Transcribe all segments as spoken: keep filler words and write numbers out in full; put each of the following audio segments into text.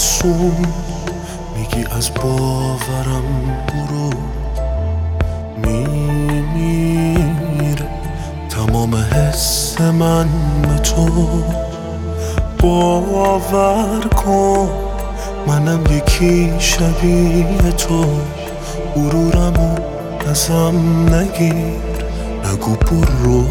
رسون، میگی از باورم برو، میمیره تمام حس من به تو. باور کن منم یکی شبیه تو، غرورمو ازم نگیر، نگو برو.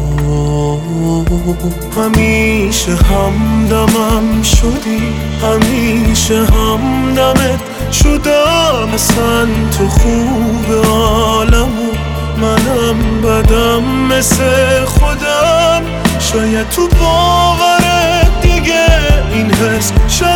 همیشه همدمم شدی، همیشه همدمت شدم، مثل تو خوب عالمو، منم بدم مثل خودم. شاید تو باورت دیگه این حس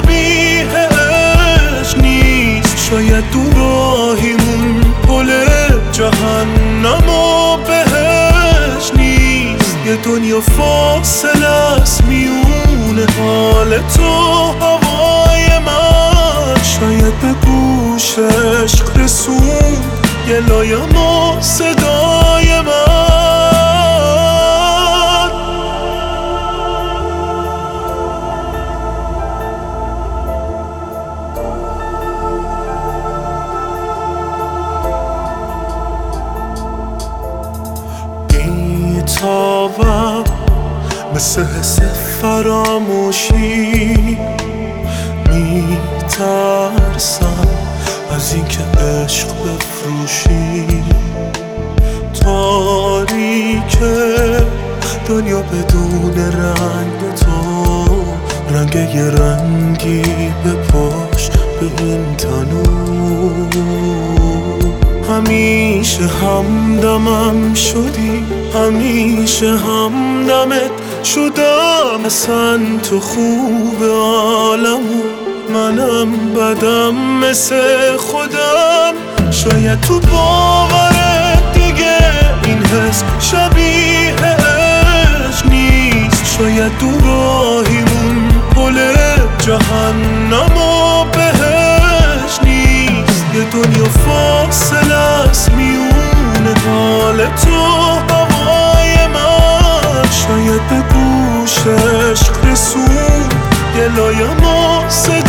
شبیهش نیست، شاید دو راهیمون پل جهنم و بهش نیست. یه دنیا فاصله است میونه حال تو هوای من، شاید به گوش عشق رسون گلایم و صدای من. بی‌تابم مثل حس فراموشی، میترسم از اینکه عشق بفروشی. تاریکه دنیا بدون رنگ تو، رنگ یه رنگی بپاش به این تنور. همیشه همدمم شدی، همیشه همدمت شدم، مثل تو خوب عالمو، منم بدم مثل خودم. شاید تو باورت دیگه این حس شبیهش نیست، شاید دو راهیمون پل جهنم و بهش نیست. یه دنیا فاصله است میونه حال تو هوای من، شاید به گوش عشق رسون گلایم و صدا